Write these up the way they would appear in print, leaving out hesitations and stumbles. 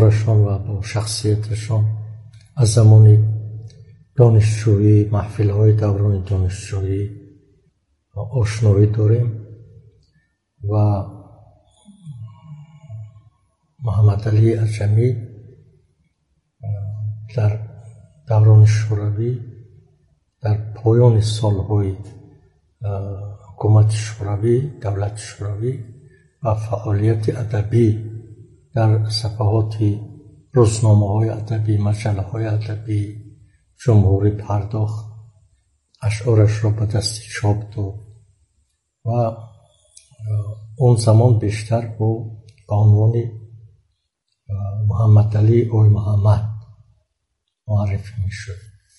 اشعارشان و با شخصیتشان از زمان دانشجویی، محفل‌های دوران دانشجویی آشنایی داریم و محمد علی عجمی در دوران شوروی در پایان سالهای حکومت شوروی، دولت شوروی و فعالیت ادبی در صفحات روزنامه‌های ادبی، مجله‌های ادبی جمهوری پرداخت، اشعارش را به دست چاپ داد و اون زمان بیشتر با عنوان محمد علی اوی محمد معرفی میشد.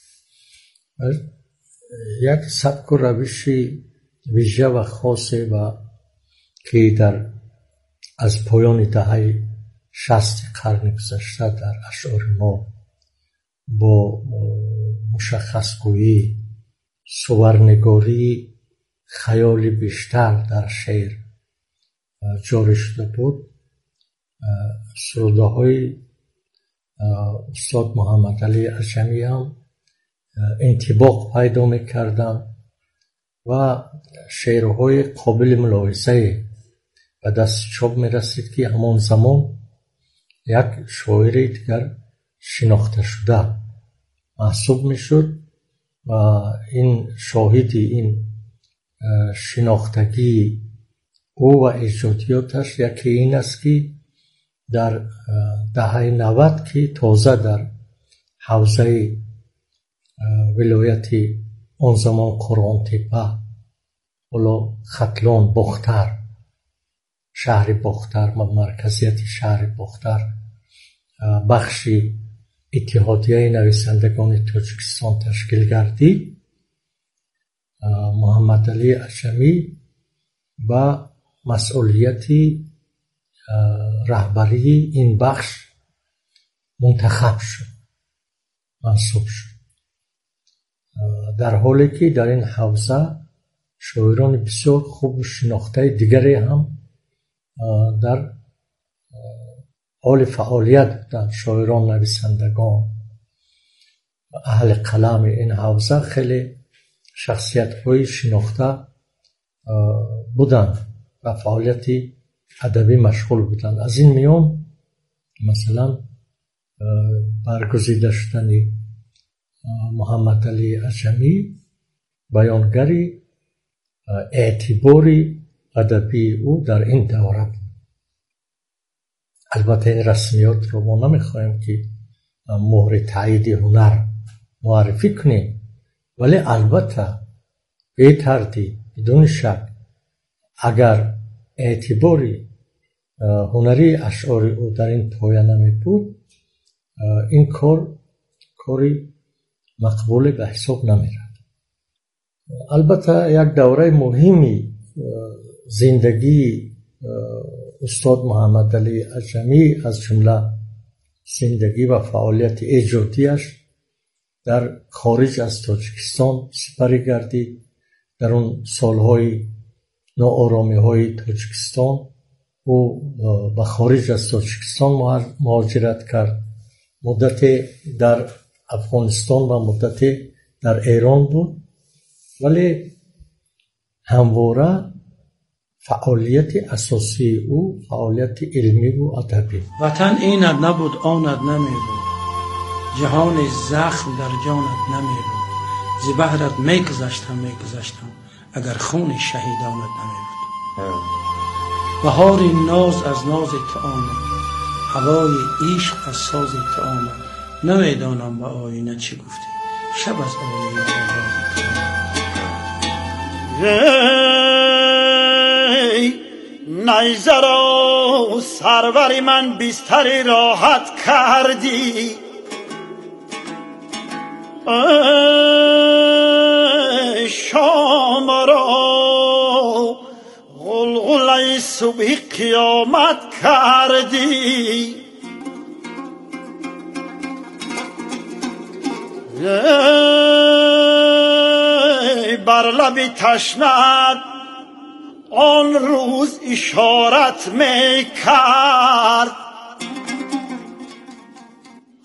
یک سبک و روش ویژه و خاصه و که از پایان دهه 60 قرن گذشته در اشعار ما با مشخصگویی، صورنگاری، خیال بیشتر در شعر جاری شده بود. سروده های استاد محمد علی عجمی هم انطباق پیدا میکردن و شعرهای قابل ملاحظه به دست چاپ میرسید که همان زمان یک شاعر دیگر شناخته شده محسوب میشد و این شاهدی این شناختگی او و ایجادیاتش یکی این است که در دهه 90 که تازه در حوزه ولایت آن زمان قرآن تپه ولی ختلان باختر، شهر باختر و مرکزیت شهر باختر بخش اتحادیه نویسندگان تاجیکستان تشکیل گردید. محمد علی عجمی و مسئولیت رهبری این بخش منتخب شد، منصوب شد، در حالی که در این حوزه شاعران بسیار خوب شناخته دیگری هم در حال فعالیت بودند. شاعران، نویسندگان، اهل قلم این حوزه خیلی شخصیت‌های شناخته بودند و فعالیت ادبی مشغول بودند. از این میان مثلا برگزیده شدن محمد علی عجمی بیانگری اعتباری ادبی او در این دوره بود. البته این رسمیات رو ما نمیخوایم که مهر تایید هنر معرفی کنیم، ولی البته به تردید بدون شک اگر اعتباری هنری اشعار او در این پایه نمی بود، این کاری مقبول به حساب نمی رفت. البته یک دوره مهمی زندگی استاد محمد علی عجمی از جمله زندگی و فعالیت ایجادیش در خارج از تاجیکستان سپری گردید. در اون سالهای ناآرامی های تاجیکستان او به خارج از تاجیکستان مهاجرت کرد. مدت در افغانستان و مدت در ایران بود، ولی همواره فعالیت اساسی او فعالیت علمی و ادبی. وطن اینت نبود آنت نمی بود، جهان زخم در جانت نمی بود، زی بحرت میگذشتم اگر خون شهیدانت نمی بود. بهاری ناز از ناز تو آمد، هوای عشق از ساز تو آمد، نمیدانم به آینه چی گفتی، شب از آینه آواز تو نیزه را سروری من بستر راحت کردی، شام را غلغله صبح قیامت کردی. بر لب تشنت آن روز اشارت میکرد،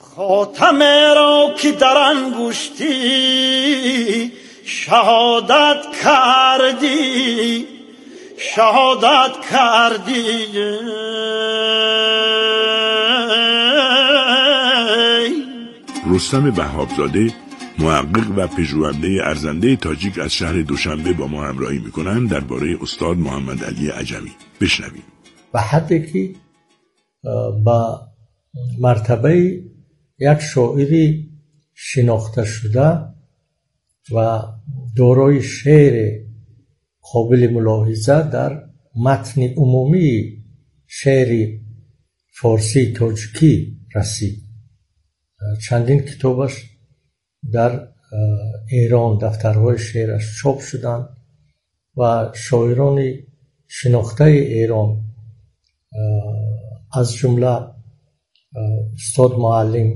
خاتم را که در انگشتی شهادت کردی رستم وهابزاده، محقق و پژوهنده ارزنده تاجیک از شهر دوشنبه با ما همراهی میکنن درباره استاد محمد علی عجمی. بشنویم. و حدی که با مرتبه یک شاعری شناخته شده و دارای شعر قابل ملاحظه در متن عمومی شعر فارسی تاجیکی رسید. چندین کتابش در ایران دفترهای شعرش چاپ شدند و شاعران شناخته ایران از جمله استاد معلم،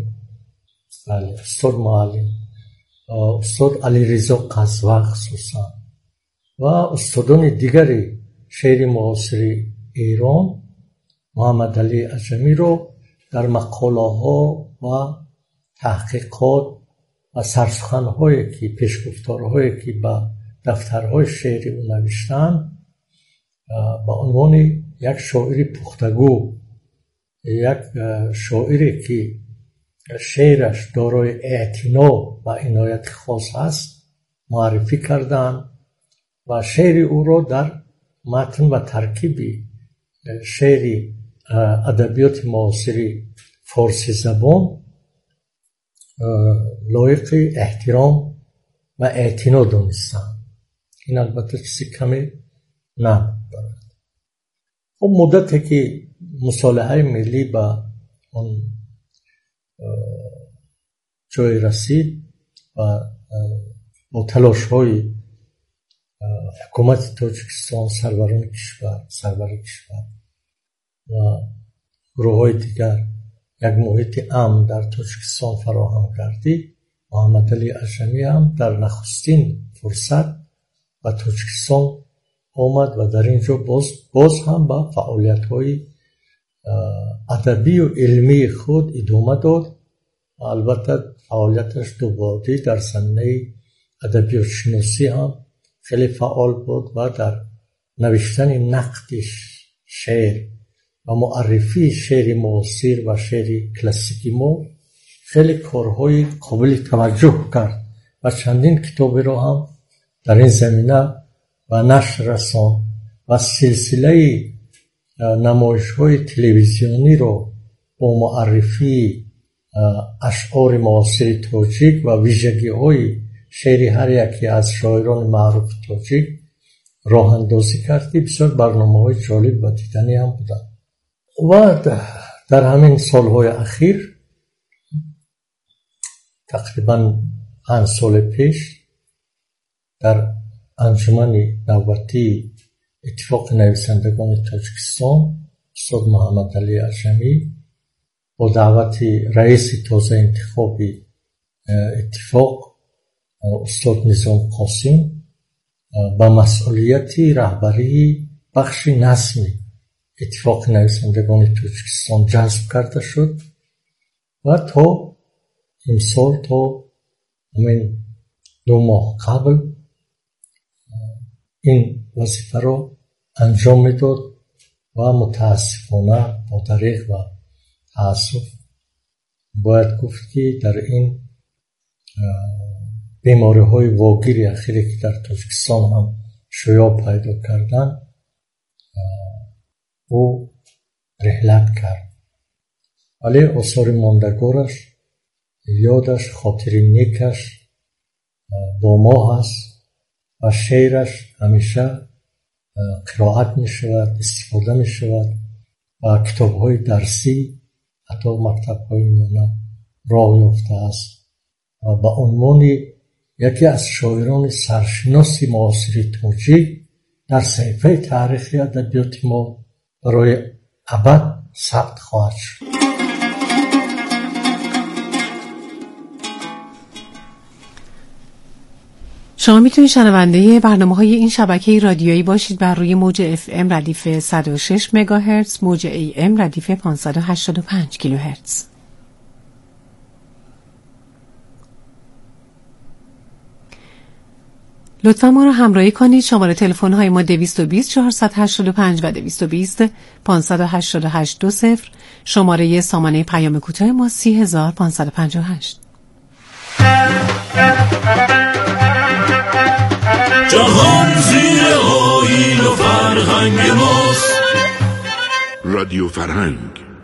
استاد علیرضا قزوق خصوصا و استادان دیگری شعر معاصر ایران محمد علی عجمی رو در مقاله ها و تحقیقات و سرسخن‌هایی که پیشگفتارهایی که به دفترهای شعری او نوشتن به عنوان یک شاعر پختگو، یک شاعری که شعرش دارای اعتنا و عنایت خاص است معرفی کردند و شعر او را در متن و ترکیب شعر ادبیات معاصر فارسی زبان لایق احترام و اعتنا دانستند. این البته چیزی کمی ندارد. خب مدتی که مصالحه ملی به اون جای رسید و با تلاش های حکومت تاجیکستان، سرور کشور و گروه های دیگر یک محیط امن در تاجیکستان فراهم کردید، محمد علی عجمی هم در نخستین فرصت و تاجیکستان آمد و در اینجا باز هم با فعالیت‌های ادبی و علمی خود ادامه داد. البته فعالیتش دوباره در زمینه ادبیات شناسی هم خیلی فعال بود و در نوشتن نقد شعر و معرفی شعر معاصر و شعر کلاسیکی ما خیلی کارهای قابل توجه کرد و چندین کتابی را هم در این زمینه و نشر رساند و سلسله نمایش‌های تلویزیونی را با معرفی اشعار معاصر تاجیک و ویژگی‌های شعر هر یکی از شاعران معروف تاجیک راه اندازی کردی. بسیار برنامه‌های جالب و دیدنی هم بودند. و در همین سالهای اخیر تقریباً 5 سال پیش در انجمن نوبتی اتفاق نویسندگان تاجیکستان استاد محمد علی عجمی با دعوت رئیس تازه انتخابی اتفاق استاد نظام قاسم با مسئولیت رهبری بخش نظمی اتفاق نویسندگان تاجیکستان جذب کرده شد و تا امسال تا همین 2 ماه قبل این وظیفه را انجام میداد و متاسفانه با دریغ و تأسف باید گفت که در این بیماری‌های واگیر اخیری که در تاجیکستان هم شیوع پیدا کردن او رحلت کرد. ولی آثار ماندگارش، یادش، خاطر نیکش با ما هست و شعرش همیشه قرائت می شود، استفاده می شود و کتاب های درسی حتی مکتب های میانه راه یافته است و به عنوان یکی از شاعران سرشناس معاصر تاجیک در صحیفه تاریخ ادبیات ما برای ابد ثبت خواهد شد. شما میتونید شنونده برنامه‌های این شبکه رادیویی باشید بر روی موج FM ردیف 106 مگاهرتز، موج AM ردیف 585 کیلوهرتز. لطفا ما را همراهی کنید. شماره تلفن های ما 220 485 و 220 588 20. شماره سامانه پیام کوتاه ما 30558. جهان زیر آیین و فرهنگ ماست. رادیو فرهنگ.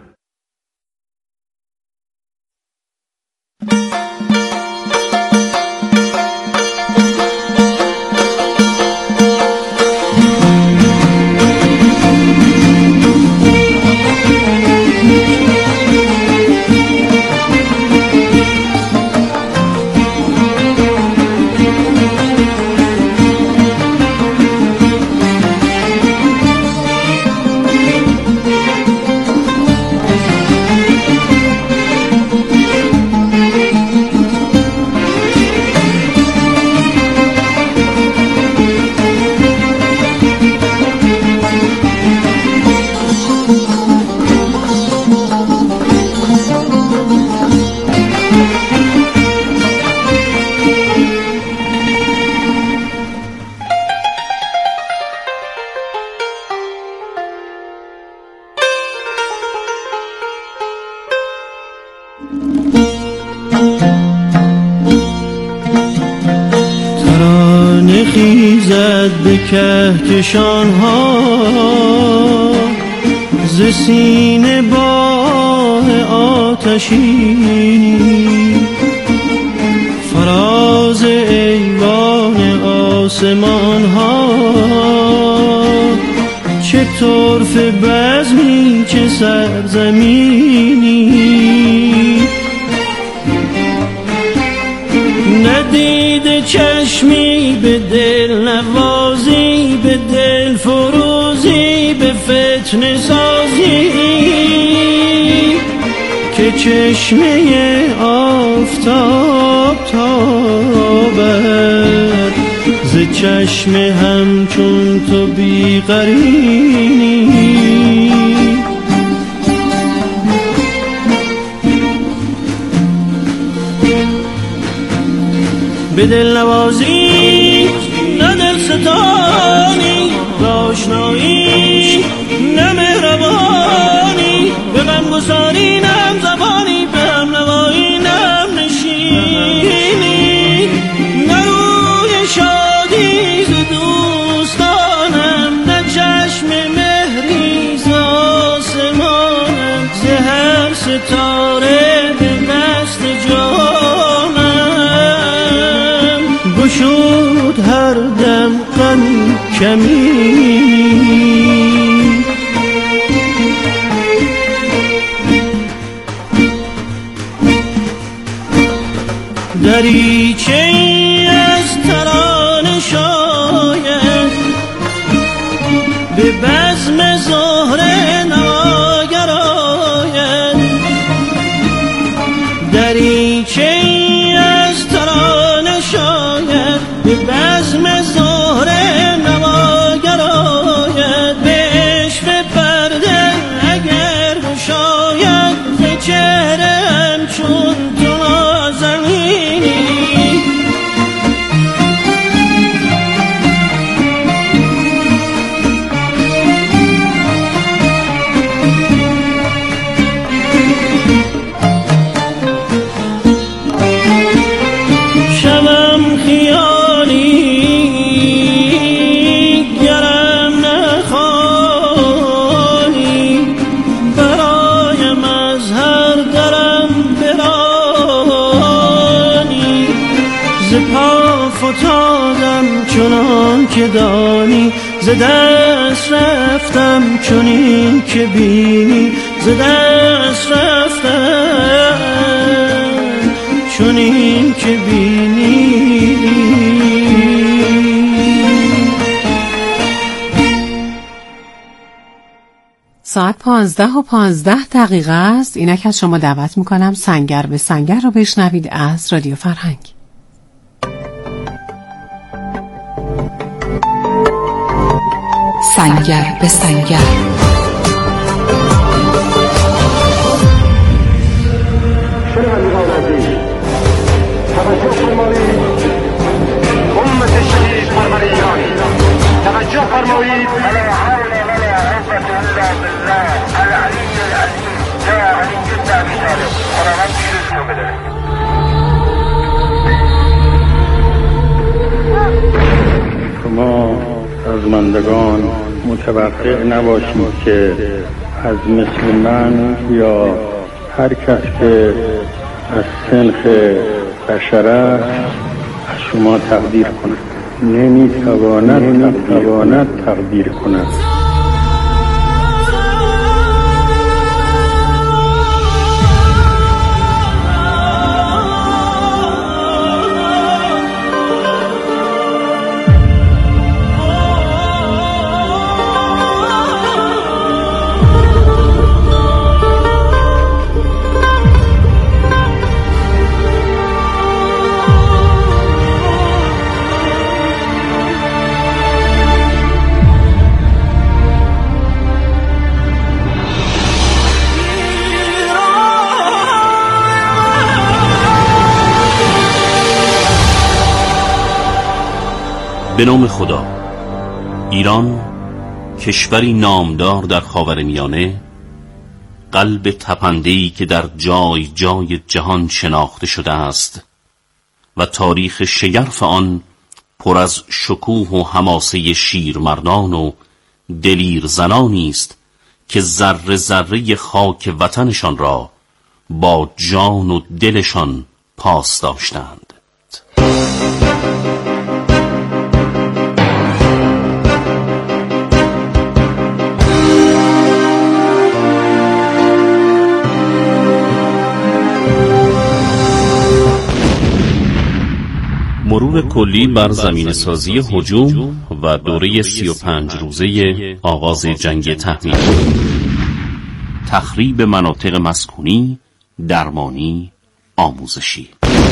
ترانه خیزد به کهکشان ها، ز سینه باه آتشین، فراز ایوان آسمان ها، چه طرف بزمی چه سرزمینی، ندید چشمی به دل نوازی، به دل فروزی، به فتنه سازی، که چشمه آفتاب تابد ز چشم همچون تو بیقرینی. به دل نوازی نه دل ستانی، به آشنایی نه مهربانی، به غم گساری نه هم زبانی، به هم نوایی نه هم نشینی، نه روی شادی ز دوستانم، نه چشم مهری ز آسمانم، ز هر ستاره به دست جانم گشود هر دم غمی کمی. دریچه از ترانه شاید به بزم زهره ناگر آید، دریچه از ترانه شاید به بزم زهره نواگر آید، به عشق پرده اگر گشاید ز چهره همچون تو نازنینی. شبم خیالی گرم نخوانی، برایم از هر درم برانی، ز پا فتادم چنان که دانی، ز دست رفتم چنین که بینی، ز دست رفتم چنین که بینی. ساعت 15:15 است. اینک از شما دعوت میکنم سنگر به سنگر رو بشنوید از رادیو فرهنگ. سنگر به سنگر. شنوندگان عزیز توجه فرمایید، امت شریف شنوندگان متوقع نباشید که از مثل من یا هر کس که از سنخ بشره از شما تقدیر کند. نمیتواند تقدیر کند. به نام خدا. ایران کشوری نامدار در خاورمیانه، قلب تپنده‌ای که در جای جای جهان شناخته شده است و تاریخ شگرف آن پر از شکوه و حماسه شیرمردان و دلیر زنانی است که ذره ذره خاک وطنشان را با جان و دلشان پاس داشتند. مرور کلی بر زمین سازی هجوم و دوره 35 روزه آغاز جنگ تحمیل، تخریب مناطق مسکونی، درمانی، آموزشی.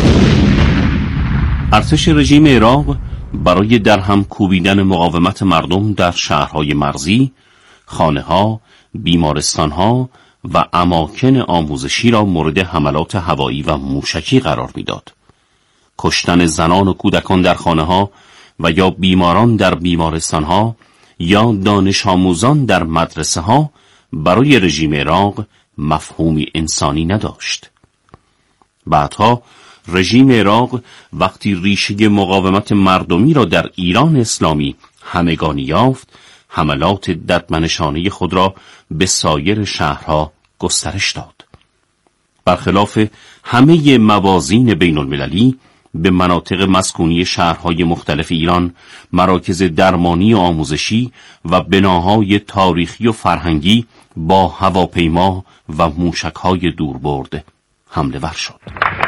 ارتش رژیم عراق برای درهم کوبیدن مقاومت مردم در شهرهای مرزی، خانه‌ها، بیمارستان‌ها و اماکن آموزشی را مورد حملات هوایی و موشکی قرار می‌داد. کشتن زنان و کودکان در خانه‌ها و یا بیماران در بیمارستان‌ها یا دانش آموزان در مدرسه‌ها برای رژیم عراق مفهومی انسانی نداشت. بعدها رژیم عراق وقتی ریشه مقاومت مردمی را در ایران اسلامی همگانی یافت، حملات ددمنشانه خود را به سایر شهرها گسترش داد. برخلاف همه موازین بین المللی، به مناطق مسکونی شهرهای مختلف ایران مراکز درمانی و آموزشی و بناهای تاریخی و فرهنگی با هواپیما و موشک‌های دوربرد حمله ور شد.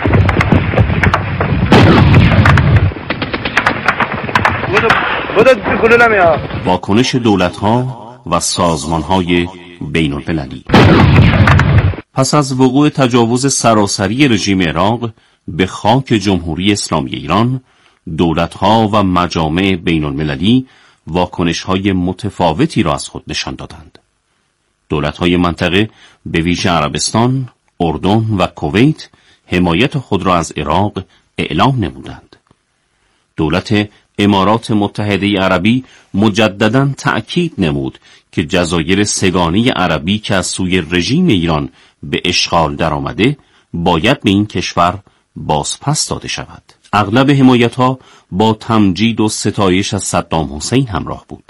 واکنش دولت‌ها و سازمان‌های بین المللی. پس از وقوع تجاوز سراسری رژیم عراق به خاک جمهوری اسلامی ایران، دولت‌ها و مجامع بین المللی واکنش‌های متفاوتی را از خود نشان دادند. دولت‌های منطقه به ویژه عربستان، اردن و کویت حمایت خود را از عراق اعلام نمودند. دولت امارات متحده عربی مجدداً تأکید نمود که جزایر سگانه عربی که از سوی رژیم ایران به اشغال درآمده باید به این کشور بازپس داده شود. اغلب حمایت‌ها با تمجید و ستایش از صدام حسین همراه بود.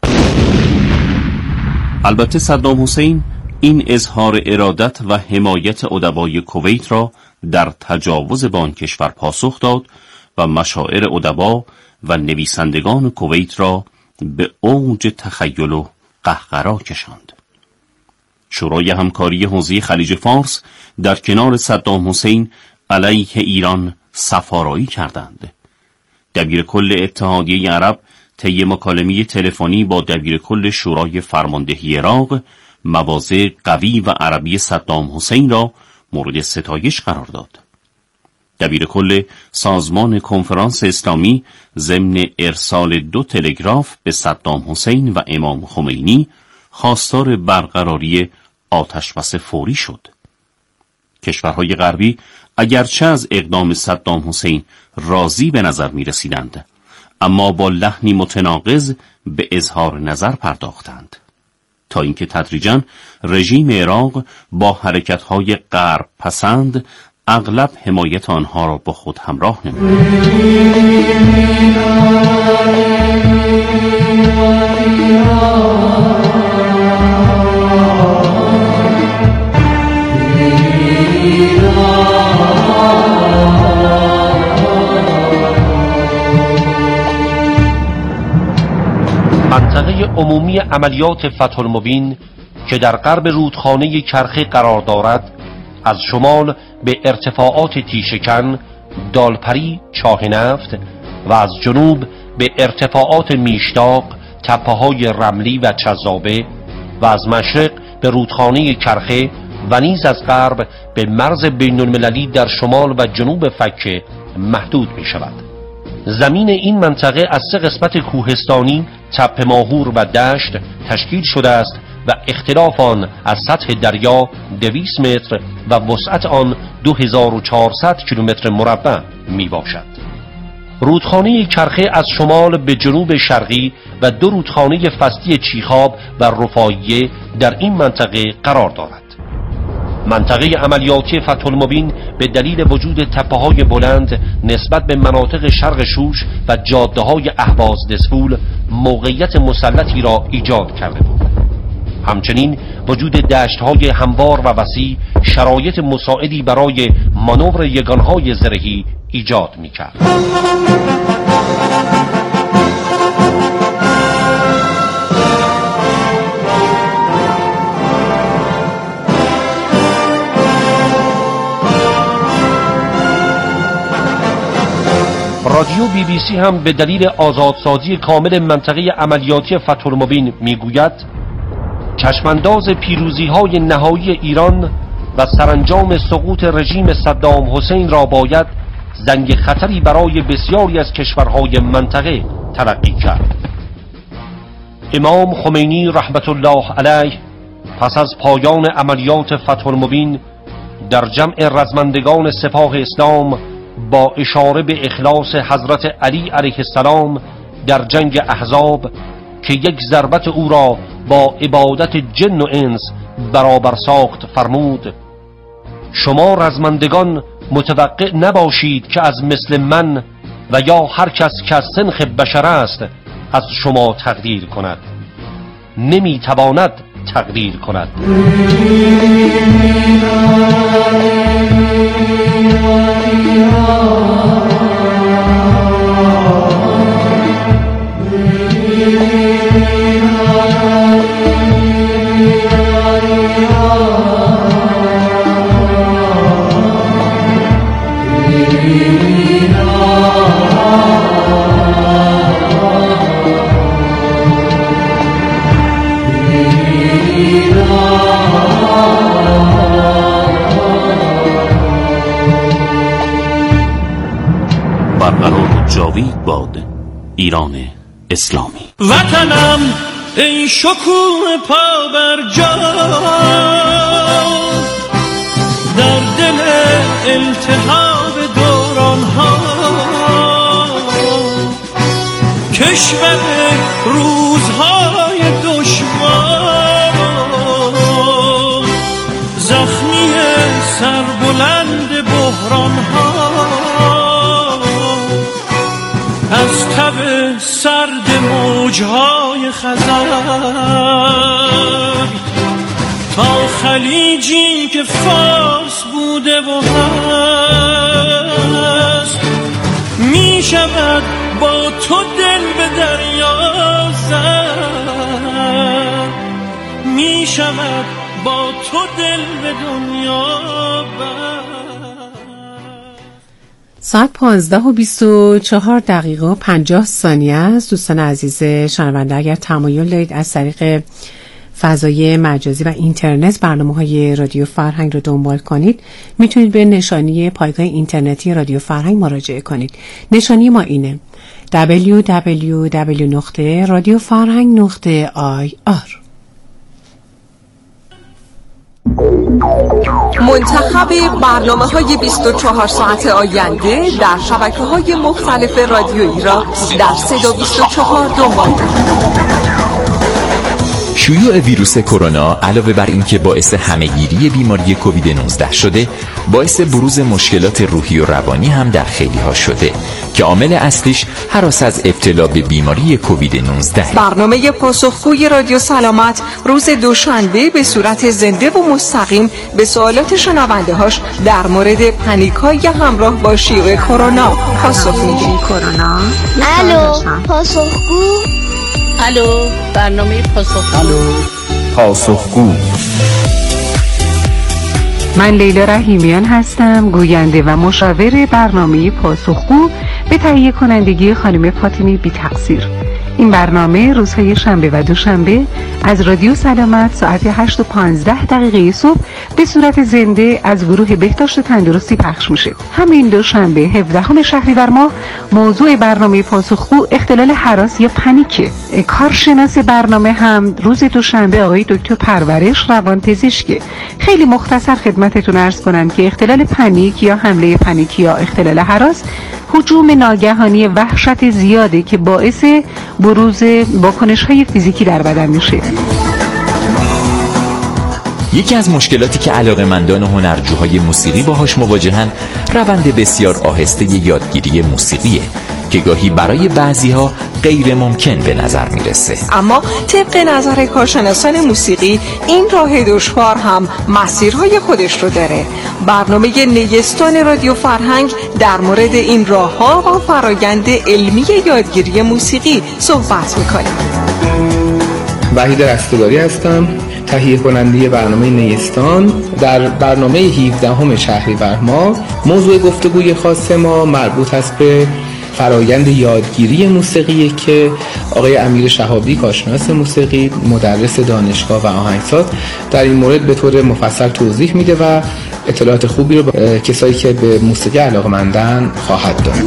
البته صدام حسین این اظهار ارادت و حمایت ادبای کویت را در تجاوز به آن کشور پاسخ داد و مشاعر ادبا و نویسندگان کویت را به اوج تخیل و قهقرا کشاند. شورای همکاری حوزه خلیج فارس در کنار صدام حسین علیه ایران سفارایی کردند. دبیر کل اتحادیه عرب طی مکالمه تلفنی با دبیر کل شورای فرماندهی عراق مواضع قوی و عربی صدام حسین را مورد ستایش قرار داد. دبیر کل سازمان کنفرانس اسلامی ضمن ارسال 2 تلگراف به صدام حسین و امام خمینی خواستار برقراری آتشبس فوری شد. کشورهای غربی اگرچه از اقدام صدام حسین راضی به نظر می رسیدند، اما با لحنی متناقض به اظهار نظر پرداختند، تا اینکه تدریجاً رژیم عراق با حرکت‌های غرب پسند اغلب حمایت آنها را با خود همراه نمود. منطقه عمومی عملیات فتح المبین که در غرب رودخانه کرخه قرار دارد، از شمال به ارتفاعات تیشکن، دالپری، چاه نفت و از جنوب به ارتفاعات میشتاق، تپه‌های رملی و چذابه و از مشرق به رودخانه کرخه و نیز از غرب به مرز بین المللی در شمال و جنوب فکه محدود می شود. زمین این منطقه از 3 قسمت کوهستانی، تپه ماهور و دشت تشکیل شده است و اختلاف آن از سطح دریا 200 متر و وسعت آن 2400 کیلومتر مربع می باشد. رودخانه کرخه از شمال به جنوب شرقی و 2 رودخانه فستی چیخاب و رفاعیه در این منطقه قرار دارد. منطقه عملیاتی فتح المبین به دلیل وجود تپه‌های بلند نسبت به مناطق شرق شوش و جاده‌های اهواز دسفول موقعیت مسلطی را ایجاد کرده بود. همچنین وجود دشت‌های هموار و وسیع شرایط مساعدی برای مانور یگان‌های زرهی ایجاد می‌کرد. رادیو BBC هم به دلیل آزادسازی کامل منطقه عملیاتی فتح المبین میگوید چشمانداز پیروزی‌های نهایی ایران و سرانجام سقوط رژیم صدام حسین را باید زنگ خطری برای بسیاری از کشورهای منطقه تلقی کرد. امام خمینی رحمت الله علیه پس از پایان عملیات فتح المبین در جمع رزمندگان سپاه اسلام با اشاره به اخلاص حضرت علی علیه السلام در جنگ احزاب که یک ضربت او را با عبادت جن و انس برابر ساخت فرمود: شما رزمندگان متوقع نباشید که از مثل من و یا هر کس که از سنخ بشر است از شما تقدیر کند، نمیتواند تقدیر کند. برقرار جاوید باد ایران اسلامی. وطنم ای شکوه پا بر جا در دل التهاب دوران ها، کشور روزهای دشوار، زخمی سربلند بحران ها، از تب سرد موجهای خزر تا خلیجی که فارس بوده و هست، می شود با تو دل به دریا زد، می شود با تو دل به دنیا بر. ساعت 15:24 و 50 ثانیه است. دوستان عزیز شنونده، اگر تمایل دارید از طریق فضای مجازی و اینترنت برنامه‌های رادیو فرهنگ رو دنبال کنید، میتونید به نشانی پایگاه اینترنتی رادیو فرهنگ مراجعه کنید. نشانی ما اینه: www.radiofarhang.ir. منتخب برنامه‌های 24 ساعت آینده در شبکه‌های مختلف رادیویی را در 324 دنبال کنید. شیوع ویروس کرونا علاوه بر اینکه باعث همهگیری بیماری کووید 19 شده، باعث بروز مشکلات روحی و روانی هم در خیلی ها شده که عامل اصلیش هراس از ابتلا به بیماری کووید 19. برنامه پاسخگوی رادیو سلامت روز دوشنبه به صورت زنده و مستقیم به سوالات شنونده هاش در مورد پنیک‌های همراه با شیوع کرونا پاسخ میده. الو پاسخگو. الو برنامه پاسخگو. الو پاسخگو. من لیلا رحیمیان هستم، گوینده و مشاور برنامه پاسخگو به تهیه کنندگی خانم فاطمه بی تقصیر. این برنامه روزهای شنبه و دوشنبه از رادیو سلامت ساعت 8:15 صبح به صورت زنده از گروه بهداشت تندرستی پخش میشه. همین دوشنبه 17 شهریور ماه موضوع برنامه پاسخگو اختلال هراس یا پنیکه. کارشناس برنامه هم روز دوشنبه آقای دکتر پرورش روانپزشکه. خیلی مختصر خدمتتون عرض کنم که اختلال پنیک یا حمله پنیکی یا اختلال هراس هجوم ناگهانی وحشت زیاده که باعث بروز واکنش‌های فیزیکی در بدن میشه. یکی از مشکلاتی که علاقه‌مندان و هنرجوهای موسیقی باهاش مواجهن روند بسیار آهسته یادگیری موسیقیه که گاهی برای بعضی‌ها غیر ممکن به نظر میرسه. اما طبق نظر کارشناسان موسیقی این راه دشوار هم مسیرهای خودش رو داره. برنامه نیستان رادیو فرهنگ در مورد این راه‌ها و فرایند علمی یادگیری موسیقی صحبت می‌کنه. وحید رستگاری هستم، تهیه کننده برنامه نیستان. در برنامه 17 شهریور ماه موضوع گفتگوی خاص ما مربوط است به فرایند یادگیری موسیقی که آقای امیر شهابی کارشناس موسیقی، مدرس دانشگاه و آهنگساز در این مورد به طور مفصل توضیح میده و اطلاعات خوبی رو به کسایی که به موسیقی علاقه‌مندن خواهد داد.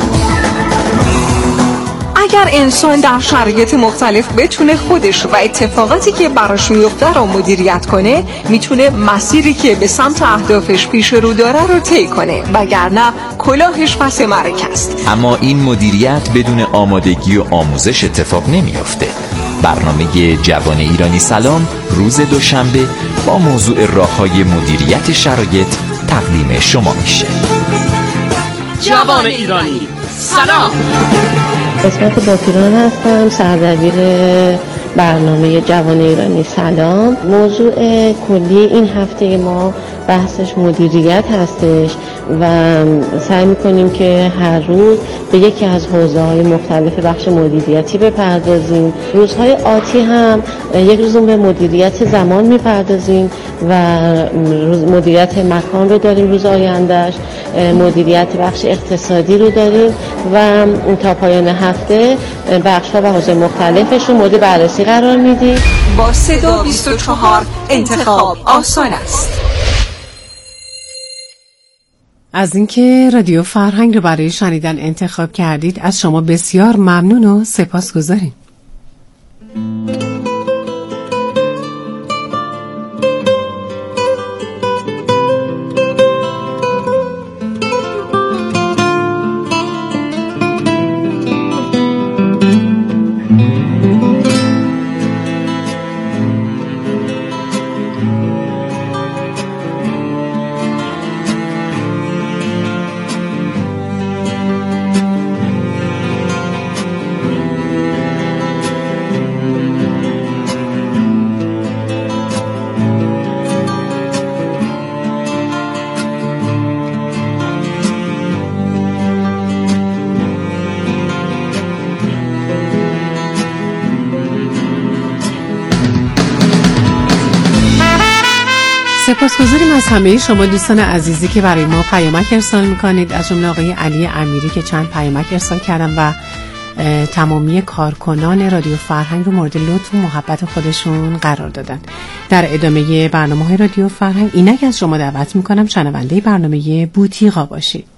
اگر انسان در شرایط مختلف بتونه خودش و اتفاقاتی که براش میفته رو مدیریت کنه، میتونه مسیری که به سمت اهدافش پیش رو داره رو طی کنه، وگرنه کلاهش پس مرک است. اما این مدیریت بدون آمادگی و آموزش اتفاق نمیافته. برنامه جوان ایرانی سلام روز دوشنبه با موضوع راه‌های مدیریت شرایط تقدیم شما میشه. جوان ایرانی سلام. اسمت باکیران هستم، سردبیر برنامه جوان ایرانی سلام. موضوع کلی این هفته ما بحثش مدیریت هستش و سعی میکنیم که هر روز به یکی از حوزه‌های مختلف بخش مدیریتی بپردازیم. روزهای آتی هم یک روز به مدیریت زمان میپردازیم و مدیریت مکان رو داریم، روز آیندهش مدیریت بخش اقتصادی رو داریم و تا پایان هفته بخش‌ها و حوزه مختلفش رو مورد بررسی قرار میدیم. با صدا 24 انتخاب آسان است. از اینکه رادیو فرهنگ رو برای شنیدن انتخاب کردید از شما بسیار ممنون و سپاسگزاریم. سپاسگزاریم از همه شما دوستان عزیزی که برای ما پیامک ارسال میکنید، از جمله آقای علی امیری که چند پیامک ارسال کردن و تمامی کارکنان رادیو فرهنگ رو مورد لطف و محبت خودشون قرار دادن. در ادامه برنامه‌های رادیو فرهنگ اینک از شما دعوت میکنم شنونده برنامه بوتیقا باشید.